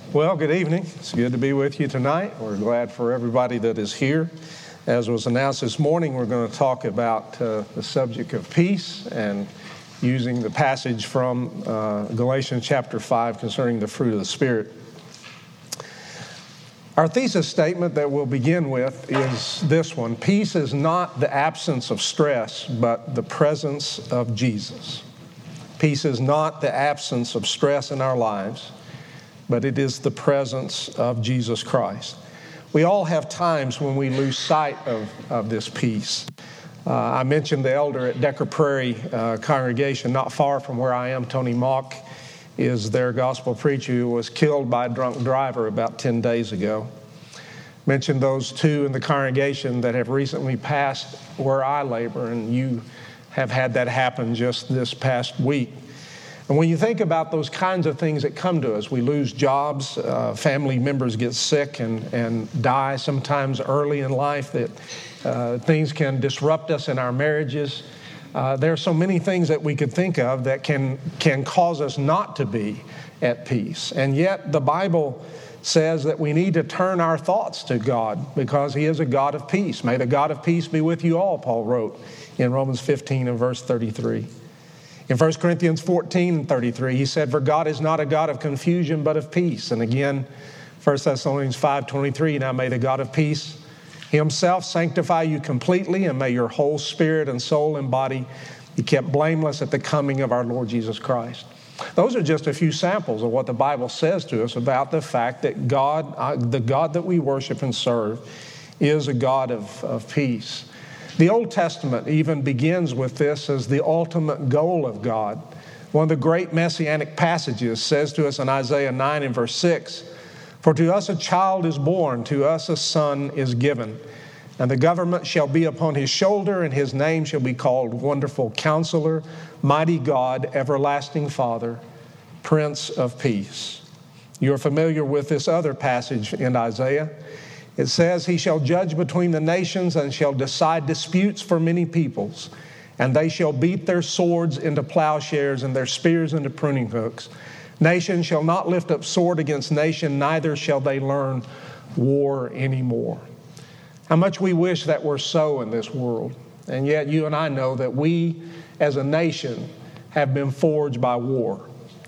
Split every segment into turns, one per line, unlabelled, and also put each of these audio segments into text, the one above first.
Well, good evening. It's good to be with you tonight. We're glad for everybody that is here. As was announced this morning, we're going to talk about the subject of peace and using the passage from Galatians chapter 5 concerning the fruit of the Spirit. Our thesis statement that we'll begin with is this one: peace is not the absence of stress, but the presence of Jesus. Peace is not the absence of stress in our lives, but it is the presence of Jesus Christ. We all have times when we lose sight of this peace. I mentioned the elder at Decker Prairie congregation, not far from where I am. Tony Mock is their gospel preacher who was killed by a drunk driver about 10 days ago. Mentioned those two in the congregation that have recently passed where I labor, and you have had that happen just this past week. And when you think about those kinds of things that come to us, we lose jobs, family members get sick and die sometimes early in life, that things can disrupt us in our marriages. There are so many things that we could think of that can cause us not to be at peace. And yet the Bible says that we need to turn our thoughts to God because He is a God of peace. May the God of peace be with you all, Paul wrote in Romans 15 and verse 33. In 1 Corinthians 14 and 33, he said, "For God is not a God of confusion, but of peace." And again, 1 Thessalonians 5:23, "Now may the God of peace Himself sanctify you completely, and may your whole spirit and soul and body be kept blameless at the coming of our Lord Jesus Christ." Those are just a few samples of what the Bible says to us about the fact that God, the God that we worship and serve, is a God of peace. The Old Testament even begins with this as the ultimate goal of God. One of the great messianic passages says to us in Isaiah 9 and verse 6, "For to us a child is born, to us a son is given, and the government shall be upon his shoulder, and his name shall be called Wonderful Counselor, Mighty God, Everlasting Father, Prince of Peace." You're familiar with this other passage in Isaiah. It says, "He shall judge between the nations and shall decide disputes for many peoples. And they shall beat their swords into plowshares and their spears into pruning hooks. Nation shall not lift up sword against nation, neither shall they learn war anymore." How much we wish that were so in this world. And yet you and I know that we as a nation have been forged by war.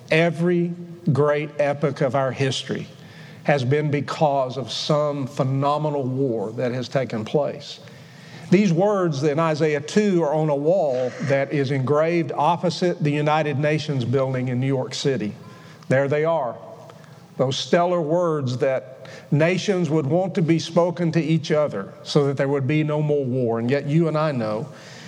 Every great epoch of our history has been because of some phenomenal war that has taken place. These words in Isaiah 2 are on a wall that is engraved opposite the United Nations building in New York City. There they are. Those stellar words that nations would want to be spoken to each other so that there would be no more war. And yet you and I know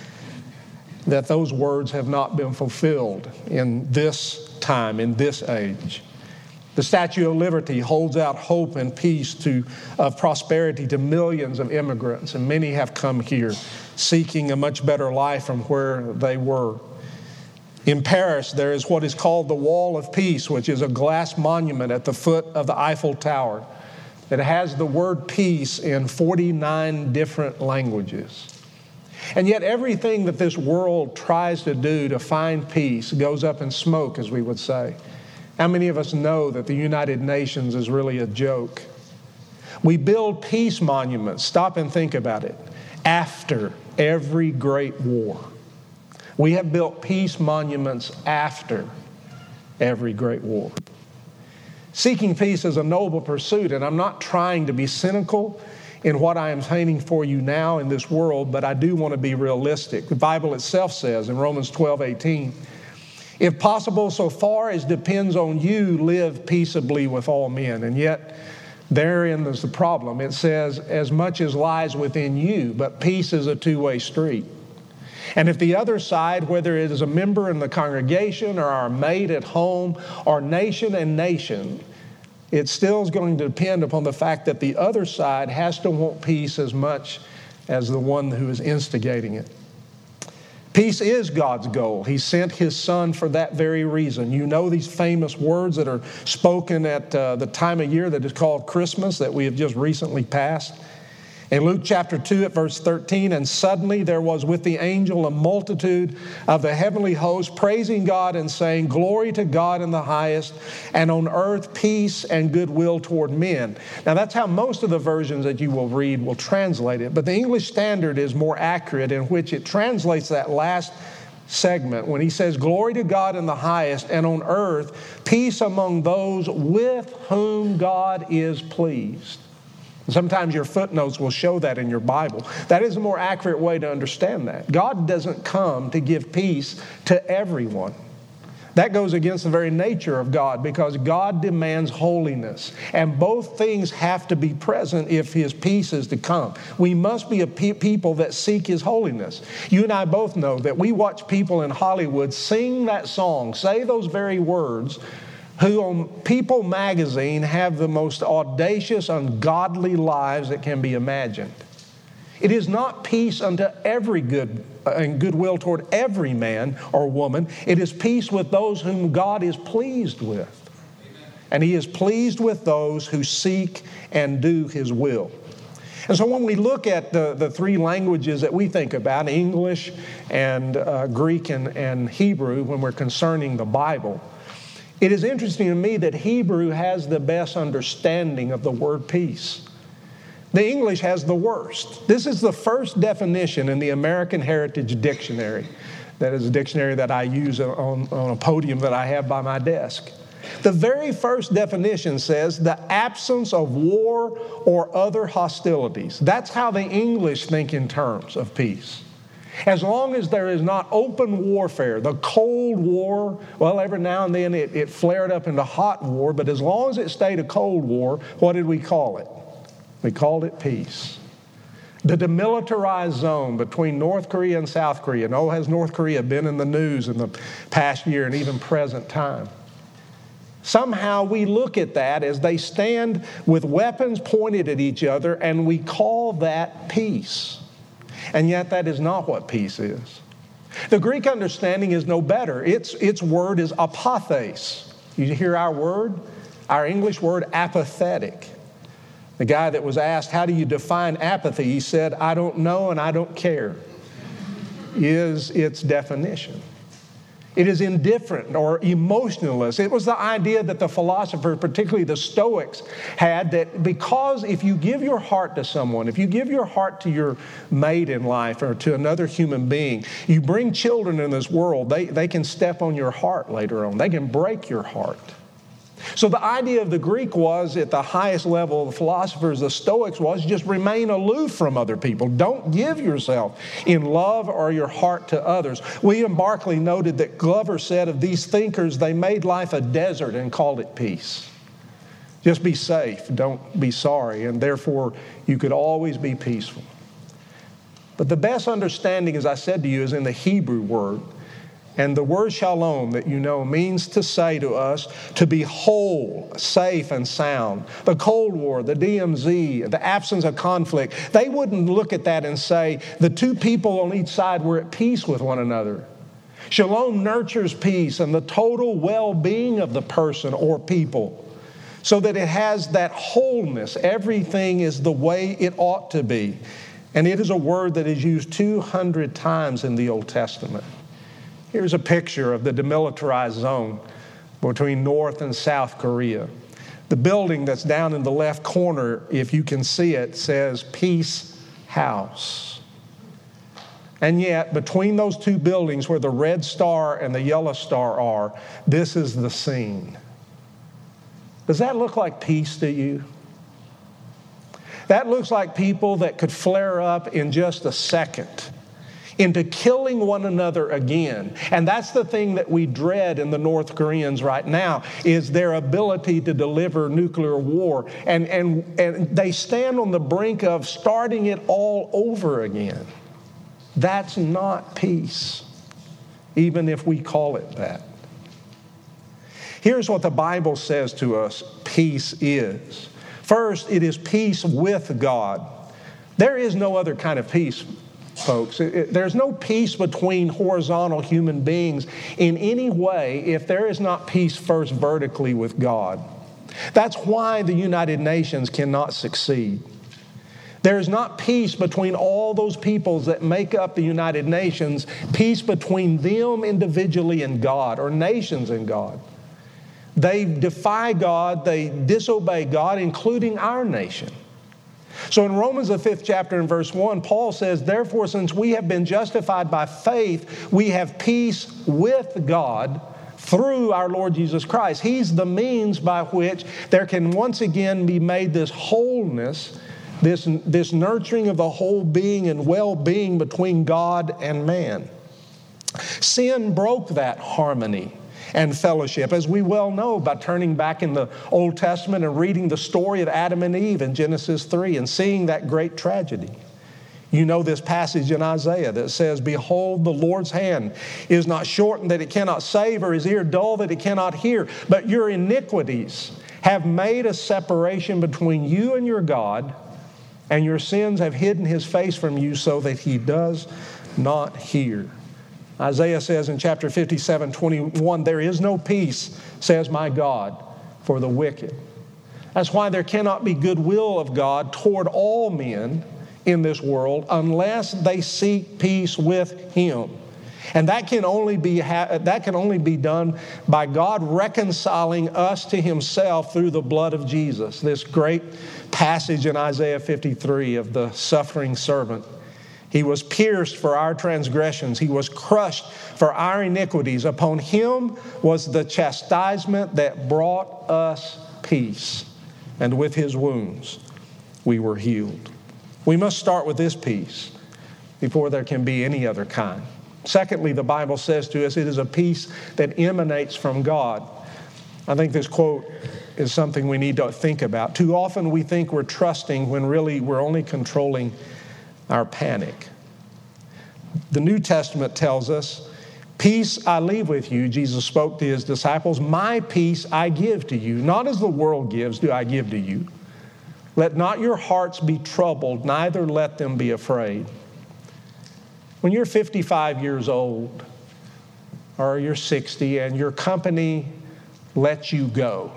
that those words have not been fulfilled in this time, in this age. The Statue of Liberty holds out hope and peace of prosperity to millions of immigrants, and many have come here seeking a much better life from where they were. In Paris, there is what is called the Wall of Peace, which is a glass monument at the foot of the Eiffel Tower that has the word peace in 49 different languages. And yet everything that this world tries to do to find peace goes up in smoke, as we would say. How many of us know that the United Nations is really a joke? We build peace monuments, stop and think about it, after every great war. We have built peace monuments after every great war. Seeking peace is a noble pursuit, and I'm not trying to be cynical in what I am painting for you now in this world, but I do want to be realistic. The Bible itself says in Romans 12:18, "If possible, so far as depends on you, live peaceably with all men." And yet, therein is the problem. It says, "As much as lies within you," but peace is a two-way street. And if the other side, whether it is a member in the congregation or our mate at home or nation and nation, it still is going to depend upon the fact that the other side has to want peace as much as the one who is instigating it. Peace is God's goal. He sent His Son for that very reason. You know these famous words that are spoken at the time of year that is called Christmas that we have just recently passed. In Luke chapter 2 at verse 13, and suddenly there was with the angel a multitude of the heavenly host praising God and saying, "Glory to God in the highest, and on earth peace and goodwill toward men." Now that's how most of the versions that you will read will translate it, but the English Standard is more accurate, in which it translates that last segment when he says, "Glory to God in the highest, and on earth peace among those with whom God is pleased." Sometimes your footnotes will show that in your Bible. That is a more accurate way to understand that. God doesn't come to give peace to everyone. That goes against the very nature of God, because God demands holiness. And both things have to be present if His peace is to come. We must be a people that seek His holiness. You and I both know that we watch people in Hollywood sing that song, say those very words, who on People magazine have the most audacious, ungodly lives that can be imagined. It is not peace unto every good and goodwill toward every man or woman. It is peace with those whom God is pleased with. And He is pleased with those who seek and do His will. And so when we look at the three languages that we think about, English and Greek and Hebrew, when we're concerning the Bible, it is interesting to me that Hebrew has the best understanding of the word peace. The English has the worst. This is the first definition in the American Heritage Dictionary. That is a dictionary that I use on a podium that I have by my desk. The very first definition says the absence of war or other hostilities. That's how the English think in terms of peace. As long as there is not open warfare, the Cold War, well, every now and then it flared up into hot war, but as long as it stayed a Cold War, what did we call it? We called it peace. The demilitarized zone between North Korea and South Korea. And has North Korea been in the news in the past year and even present time? Somehow we look at that as they stand with weapons pointed at each other, and we call that peace. And yet that is not what peace is. The Greek understanding is no better. Its word is apathes. You hear our word? Our English word apathetic. The guy that was asked, how do you define apathy? He said, I don't know and I don't care, is its definition. It is indifferent or emotionless. It was the idea that the philosophers, particularly the Stoics, had, that because if you give your heart to someone, if you give your heart to your mate in life or to another human being, you bring children in this world, they can step on your heart later on. They can break your heart. So the idea of the Greek was, at the highest level of the philosophers, the Stoics was, just remain aloof from other people. Don't give yourself in love or your heart to others. William Barclay noted that Glover said of these thinkers, they made life a desert and called it peace. Just be safe, don't be sorry, and therefore you could always be peaceful. But the best understanding, as I said to you, is in the Hebrew word. And the word shalom that you know means to say to us to be whole, safe, and sound. The Cold War, the DMZ, the absence of conflict, they wouldn't look at that and say the two people on each side were at peace with one another. Shalom nurtures peace and the total well-being of the person or people, so that it has that wholeness. Everything is the way it ought to be. And it is a word that is used 200 times in the Old Testament. Here's a picture of the demilitarized zone between North and South Korea. The building that's down in the left corner, if you can see it, says Peace House. And yet, between those two buildings where the red star and the yellow star are, this is the scene. Does that look like peace to you? That looks like people that could flare up in just a second into killing one another again. And that's the thing that we dread in the North Koreans right now, is their ability to deliver nuclear war. And they stand on the brink of starting it all over again. That's not peace, even if we call it that. Here's what the Bible says to us peace is. First, it is peace with God. There is no other kind of peace, folks. There's no peace between horizontal human beings in any way if there is not peace first vertically with God. That's why the United Nations cannot succeed. There is not peace between all those peoples that make up the United Nations, peace between them individually and God, or nations and God. They defy God, they disobey God, including our nation. So in Romans, the 5th chapter and verse 1, Paul says, "Therefore, since we have been justified by faith, we have peace with God through our Lord Jesus Christ." He's the means by which there can once again be made this wholeness, this nurturing of the whole being and well-being between God and man. Sin broke that harmony and fellowship, as we well know by turning back in the Old Testament and reading the story of Adam and Eve in Genesis 3 and seeing that great tragedy. You know this passage in Isaiah that says, "Behold, the Lord's hand is not shortened that it cannot save, or his ear dull that it cannot hear. But your iniquities have made a separation between you and your God, and your sins have hidden his face from you so that he does not hear." Isaiah says in chapter 57:21, "There is no peace, says my God, for the wicked." That's why there cannot be goodwill of God toward all men in this world unless they seek peace with him. And that can only be done by God reconciling us to himself through the blood of Jesus. This great passage in Isaiah 53 of the suffering servant. He was pierced for our transgressions. He was crushed for our iniquities. Upon him was the chastisement that brought us peace. And with his wounds we were healed. We must start with this peace before there can be any other kind. Secondly, the Bible says to us, it is a peace that emanates from God. I think this quote is something we need to think about. Too often we think we're trusting when really we're only controlling our panic. The New Testament tells us, "Peace I leave with you," Jesus spoke to his disciples, "my peace I give to you. Not as the world gives do I give to you. Let not your hearts be troubled, neither let them be afraid." When you're 55 years old, or you're 60, and your company lets you go,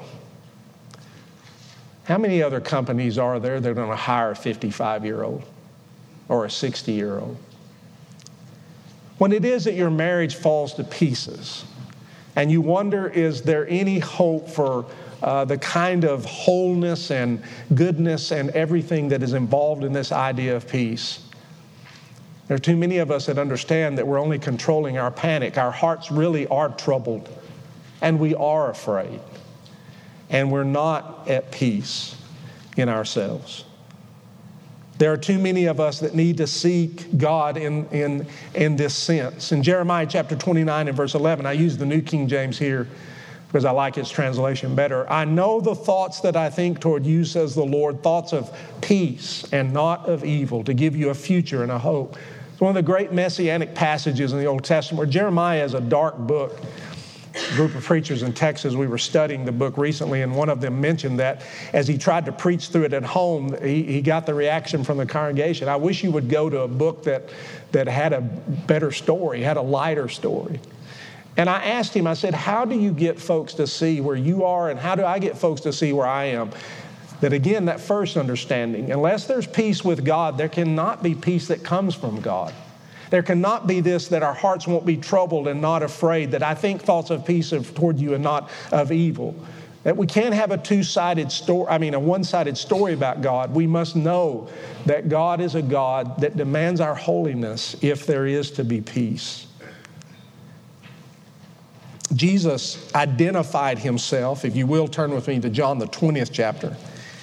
how many other companies are there that are going to hire a 55-year-old or a 60-year-old? When it is that your marriage falls to pieces, and you wonder, is there any hope for the kind of wholeness and goodness and everything that is involved in this idea of peace? There are too many of us that understand that we're only controlling our panic. Our hearts really are troubled, and we are afraid, and we're not at peace in ourselves. There are too many of us that need to seek God in this sense. In Jeremiah chapter 29 and verse 11, I use the New King James here because I like its translation better. "I know the thoughts that I think toward you, says the Lord, thoughts of peace and not of evil, to give you a future and a hope." It's one of the great messianic passages in the Old Testament where Jeremiah is a dark book. A group of preachers in Texas, we were studying the book recently, and one of them mentioned that as he tried to preach through it at home, he got the reaction from the congregation, "I wish you would go to a book that had a better story, had a lighter story." And I asked him, I said, "How do you get folks to see where you are, and how do I get folks to see where I am?" That again, that first understanding, unless there's peace with God, there cannot be peace that comes from God. There cannot be this, that our hearts won't be troubled and not afraid, that I think thoughts of peace toward you and not of evil. That we can't have a one-sided story about God. We must know that God is a God that demands our holiness if there is to be peace. Jesus identified himself. If you will, turn with me to John the 20th chapter.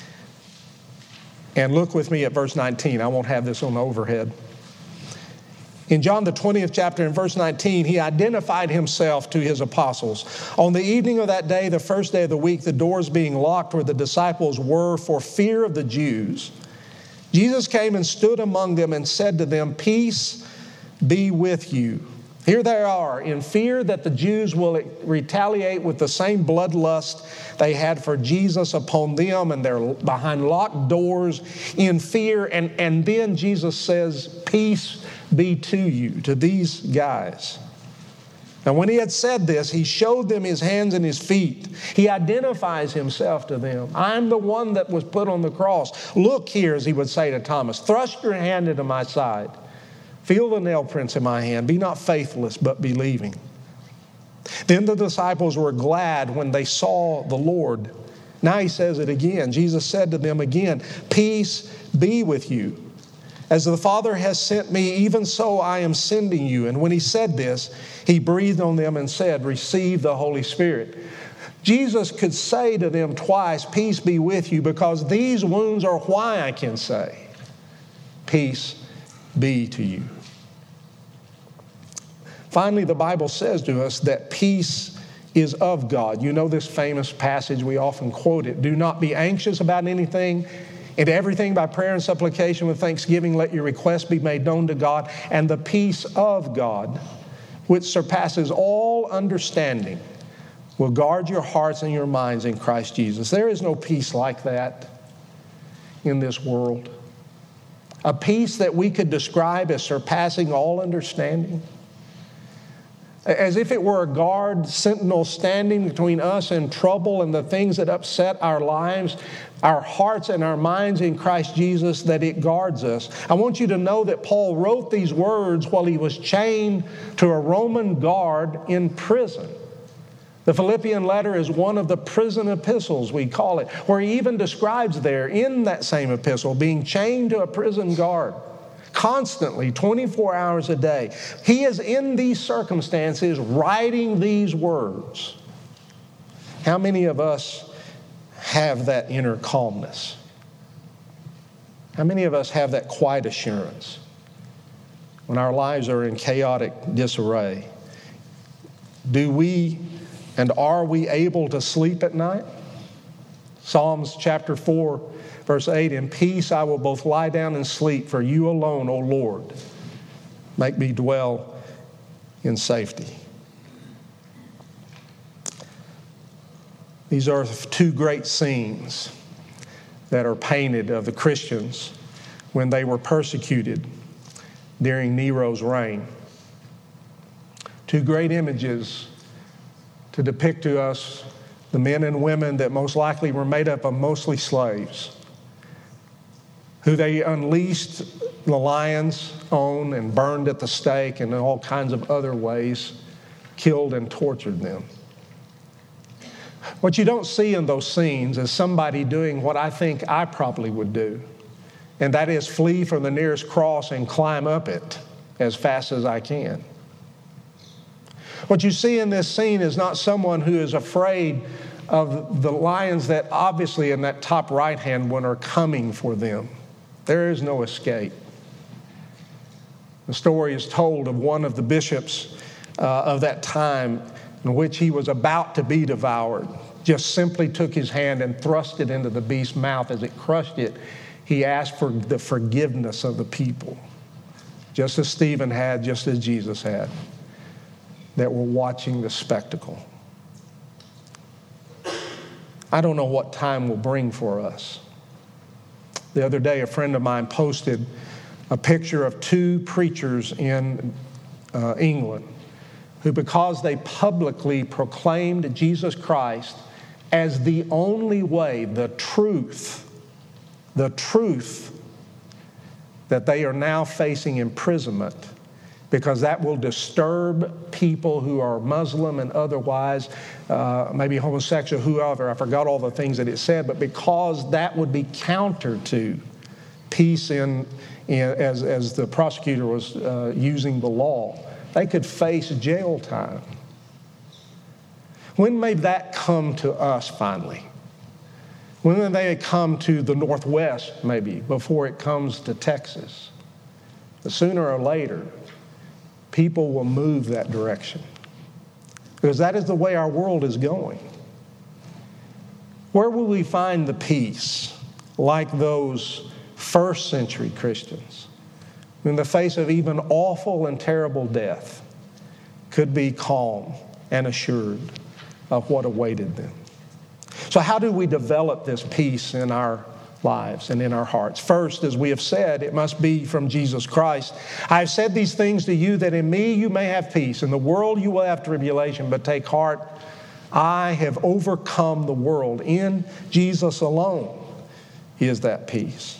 And look with me at verse 19. I won't have this on the overhead. In John the 20th chapter and verse 19, he identified himself to his apostles. "On the evening of that day, the first day of the week, the doors being locked where the disciples were for fear of the Jews, Jesus came and stood among them and said to them, 'Peace be with you.' Here they are in fear that the Jews will retaliate with the same bloodlust they had for Jesus upon them, and they're behind locked doors in fear. And then Jesus says, 'Peace be to you,' to these guys. And when he had said this, he showed them his hands and his feet. He identifies himself to them. I'm the one that was put on the cross. Look here, as he would say to Thomas, thrust your hand into my side. Feel the nail prints in my hand. Be not faithless, but believing. Then the disciples were glad when they saw the Lord. Now he says it again. Jesus said to them again, peace be with you. As the Father has sent me, even so I am sending you. And when he said this, he breathed on them and said, receive the Holy Spirit. Jesus could say to them twice, peace be with you, because these wounds are why I can say, peace be to you. Finally, the Bible says to us that peace is of God. You know this famous passage, we often quote it. Do not be anxious about anything. In everything by prayer and supplication with thanksgiving, let your requests be made known to God, and the peace of God, which surpasses all understanding, will guard your hearts and your minds in Christ Jesus. There is no peace like that in this world. A peace that we could describe as surpassing all understanding. As if it were a guard sentinel standing between us and trouble and the things that upset our lives, our hearts and our minds in Christ Jesus, that it guards us. I want you to know that Paul wrote these words while he was chained to a Roman guard in prison. The Philippian letter is one of the prison epistles, we call it, where he even describes there in that same epistle being chained to a prison guard. Constantly, 24 hours a day. He is in these circumstances writing these words. How many of us have that inner calmness? How many of us have that quiet assurance when our lives are in chaotic disarray? Do we and are we able to sleep at night? Psalms chapter 4, verse 8, in peace I will both lie down and sleep, for you alone, O Lord, make me dwell in safety. These are two great scenes that are painted of the Christians when they were persecuted during Nero's reign. Two great images to depict to us the men and women that most likely were made up of mostly slaves, who they unleashed the lions on and burned at the stake and in all kinds of other ways, killed and tortured them. What you don't see in those scenes is somebody doing what I think I probably would do, and that is flee from the nearest cross and climb up it as fast as I can. What you see in this scene is not someone who is afraid of the lions that obviously in that top right-hand one are coming for them. There is no escape. The story is told of one of the bishops of that time in which he was about to be devoured, just simply took his hand and thrust it into the beast's mouth. As it crushed it, he asked for the forgiveness of the people, just as Stephen had, just as Jesus had, that were watching the spectacle. I don't know what time will bring for us. The other day, a friend of mine posted a picture of two preachers in England who, because they publicly proclaimed Jesus Christ as the only way, the truth, that they are now facing imprisonment because that will disturb people who are Muslim and otherwise, maybe homosexual, whoever. I forgot all the things that it said, but because that would be counter to peace as the prosecutor was using the law, they could face jail time. When may that come to us finally? When may they come to the Northwest, maybe, before it comes to Texas? But sooner or later, people will move that direction, because that is the way our world is going. Where will we find the peace like those first century Christians, in the face of even awful and terrible death, could be calm and assured of what awaited them? So how do we develop this peace in our lives and in our hearts. First, as we have said, it must be from Jesus Christ. I have said these things to you that in me you may have peace. In the world you will have tribulation, but take heart, I have overcome the world. In Jesus alone is that peace.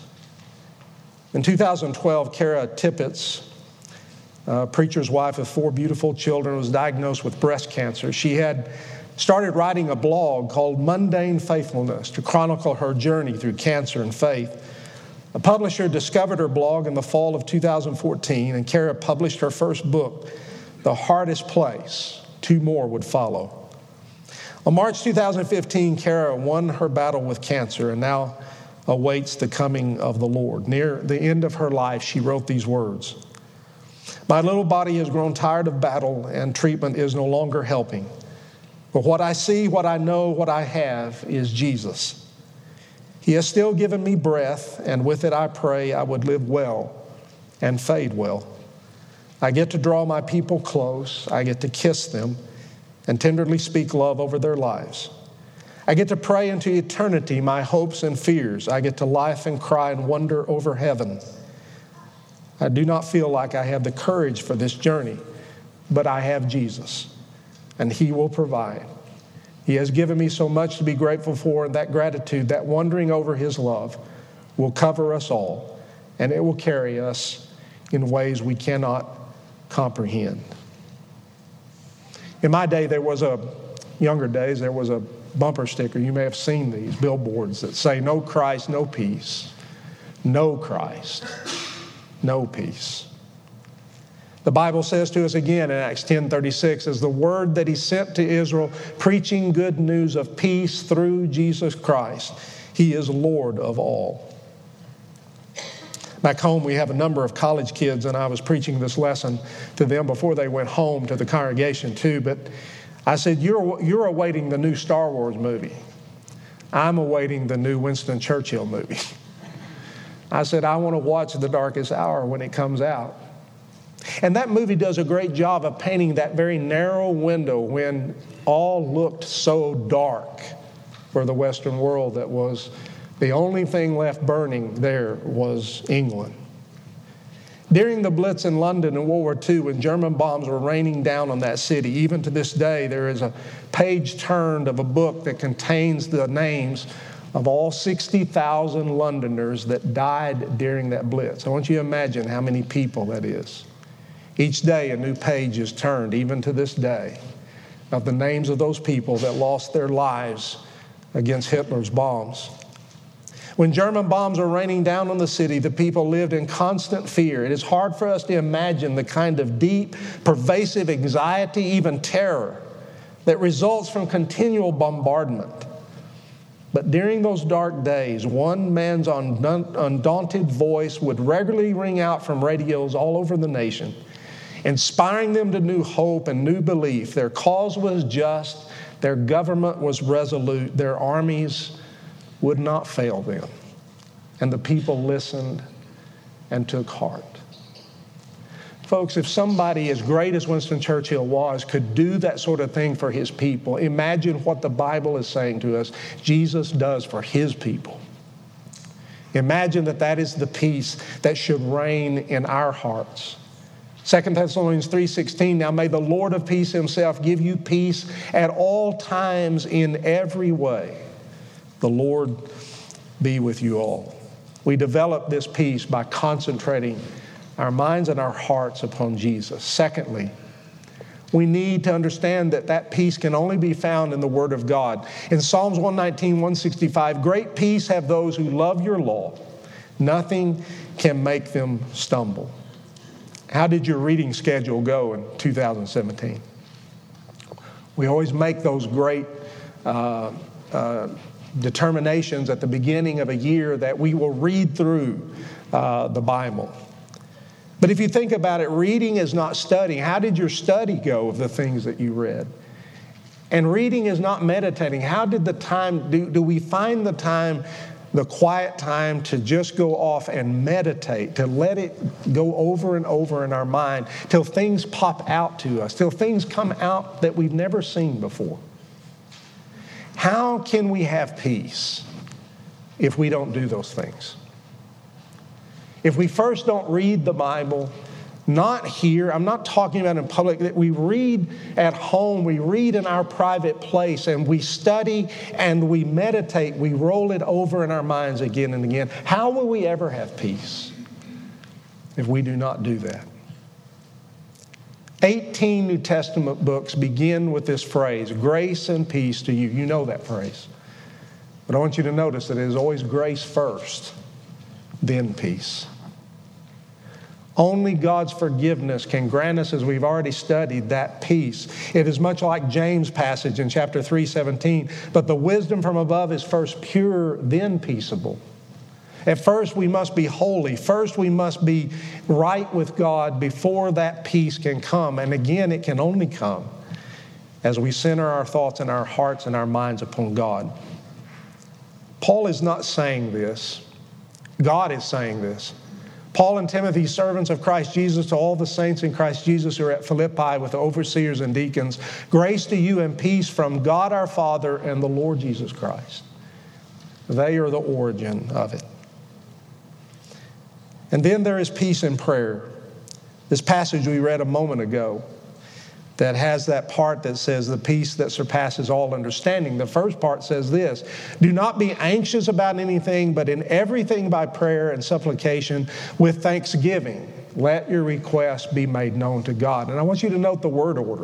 In 2012, Kara Tippett, a preacher's wife of 4 beautiful children, was diagnosed with breast cancer. She had started writing a blog called Mundane Faithfulness to chronicle her journey through cancer and faith. A publisher discovered her blog in the fall of 2014, and Kara published her first book, The Hardest Place. 2 more would follow. On March 2015, Kara won her battle with cancer and now awaits the coming of the Lord. Near the end of her life, she wrote these words: "My little body has grown tired of battle, and treatment is no longer helping. But what I see, what I know, what I have is Jesus. He has still given me breath, and with it I pray I would live well and fade well. I get to draw my people close. I get to kiss them and tenderly speak love over their lives. I get to pray into eternity my hopes and fears. I get to laugh and cry and wonder over heaven. I do not feel like I have the courage for this journey, but I have Jesus, and He will provide. He has given me so much to be grateful for, and that gratitude, that wondering over His love, will cover us all, and it will carry us in ways we cannot comprehend." In my day, younger days, there was a bumper sticker. You may have seen these billboards that say, "No Christ, no peace. No Christ, no peace." The Bible says to us again in Acts 10:36, as the word that He sent to Israel, preaching good news of peace through Jesus Christ. He is Lord of all. Back home, we have a number of college kids, and I was preaching this lesson to them before they went home to the congregation too. But I said, you're awaiting the new Star Wars movie. I'm awaiting the new Winston Churchill movie. I said, I want to watch The Darkest Hour when it comes out. And that movie does a great job of painting that very narrow window when all looked so dark for the Western world, that was the only thing left burning there was England. During the Blitz in London in World War II, when German bombs were raining down on that city, even to this day, there is a page turned of a book that contains the names of all 60,000 Londoners that died during that Blitz. I want you to imagine how many people that is. Each day a new page is turned, even to this day, of the names of those people that lost their lives against Hitler's bombs. When German bombs were raining down on the city, the people lived in constant fear. It is hard for us to imagine the kind of deep, pervasive anxiety, even terror, that results from continual bombardment. But during those dark days, one man's undaunted voice would regularly ring out from radios all over the nation, inspiring them to new hope and new belief. Their cause was just, their government was resolute, their armies would not fail them. And the people listened and took heart. Folks, if somebody as great as Winston Churchill was could do that sort of thing for his people, imagine what the Bible is saying to us Jesus does for His people. Imagine that is the peace that should reign in our hearts. 2 Thessalonians 3:16, now may the Lord of peace Himself give you peace at all times in every way. The Lord be with you all. We develop this peace by concentrating our minds and our hearts upon Jesus. Secondly, we need to understand that peace can only be found in the Word of God. In Psalms 119, 165, great peace have those who love your law. Nothing can make them stumble. How did your reading schedule go in 2017? We always make those great determinations at the beginning of a year that we will read through the Bible. But if you think about it, reading is not studying. How did your study go of the things that you read? And reading is not meditating. How did the time, do we find the time, the quiet time to just go off and meditate, to let it go over and over in our mind till things pop out to us, till things come out that we've never seen before? How can we have peace if we don't do those things. If we first don't read the Bible, not here, I'm not talking about in public, that we read at home, we read in our private place, and we study and we meditate, we roll it over in our minds again and again. How will we ever have peace if we do not do that? 18 New Testament books begin with this phrase, grace and peace to you. You know that phrase. But I want you to notice that it is always grace first, then peace. Only God's forgiveness can grant us, as we've already studied, that peace. It is much like James' passage in chapter 3:17. But the wisdom from above is first pure, then peaceable. At first we must be holy. First we must be right with God before that peace can come. And again, it can only come as we center our thoughts and our hearts and our minds upon God. Paul is not saying this. God is saying this. Paul and Timothy, servants of Christ Jesus, to all the saints in Christ Jesus who are at Philippi with the overseers and deacons, grace to you and peace from God our Father and the Lord Jesus Christ. They are the origin of it. And then there is peace in prayer. This passage we read a moment ago that has that part that says the peace that surpasses all understanding. The first part says this, do not be anxious about anything, but in everything by prayer and supplication with thanksgiving, let your requests be made known to God. And I want you to note the word order.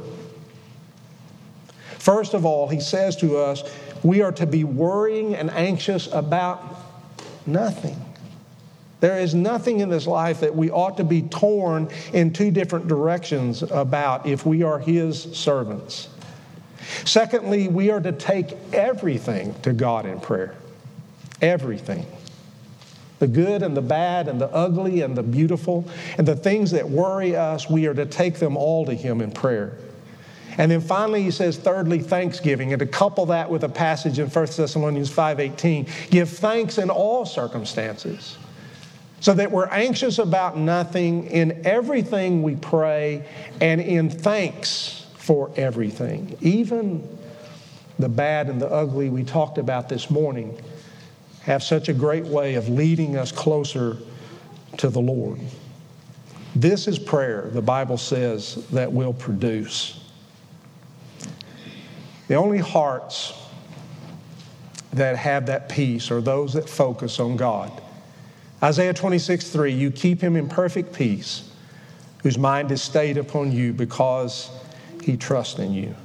First of all, he says to us, we are to be worrying and anxious about nothing. There is nothing in this life that we ought to be torn in two different directions about if we are His servants. Secondly, we are to take everything to God in prayer. Everything. The good and the bad and the ugly and the beautiful and the things that worry us, we are to take them all to Him in prayer. And then finally he says, thirdly, thanksgiving. And to couple that with a passage in 1 Thessalonians 5:18, give thanks in all circumstances. So that we're anxious about nothing, in everything we pray, and in thanks for everything. Even the bad and the ugly we talked about this morning have such a great way of leading us closer to the Lord. This is prayer, the Bible says, that will produce. The only hearts that have that peace are those that focus on God. Isaiah 26:3, you keep him in perfect peace, whose mind is stayed upon you because he trusts in you.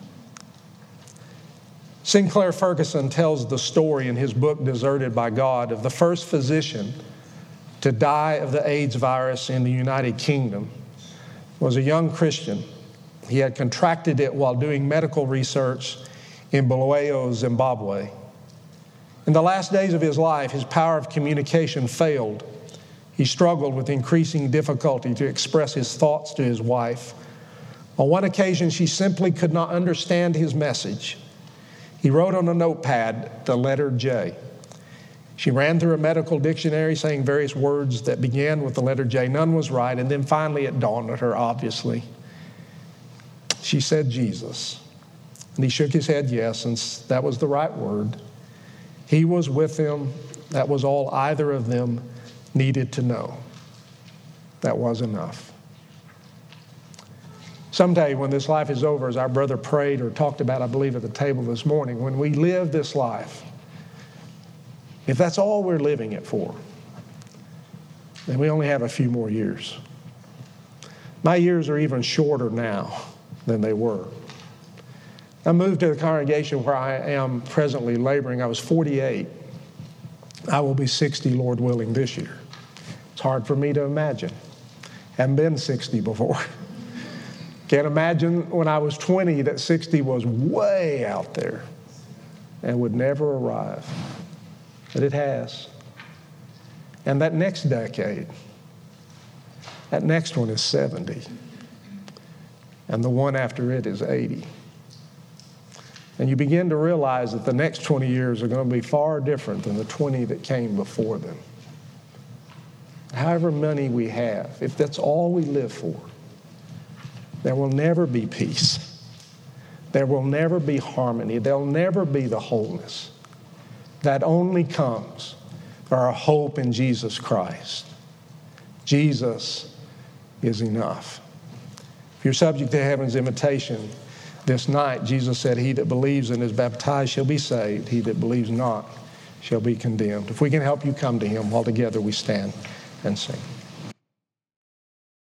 Sinclair Ferguson tells the story in his book, Deserted by God, of the first physician to die of the AIDS virus in the United Kingdom. Was a young Christian. He had contracted it while doing medical research in Bulawayo, Zimbabwe. In the last days of his life, his power of communication failed. He struggled with increasing difficulty to express his thoughts to his wife. On one occasion, she simply could not understand his message. He wrote on a notepad the letter J. She ran through a medical dictionary saying various words that began with the letter J. None was right, and then finally it dawned on her, obviously. She said Jesus. And he shook his head yes, and that was the right word. He was with them. That was all either of them needed to know. That was enough. Someday when this life is over, as our brother prayed or talked about, I believe, at the table this morning, when we live this life, if that's all we're living it for, then we only have a few more years. My years are even shorter now than they were. I moved to the congregation where I am presently laboring. I was 48. I will be 60, Lord willing, this year. It's hard for me to imagine. Haven't been 60 before. Can't imagine when I was 20 that 60 was way out there and would never arrive. But it has. And that next decade, that next one is 70. And the one after it is 80. And you begin to realize that the next 20 years are going to be far different than the 20 that came before them. However many we have, if that's all we live for, there will never be peace. There will never be harmony. There will never be the wholeness that only comes our hope in Jesus Christ. Jesus is enough. If you're subject to heaven's invitation this night, Jesus said, he that believes and is baptized shall be saved. He that believes not shall be condemned. If we can help you come to him while together we stand and sing.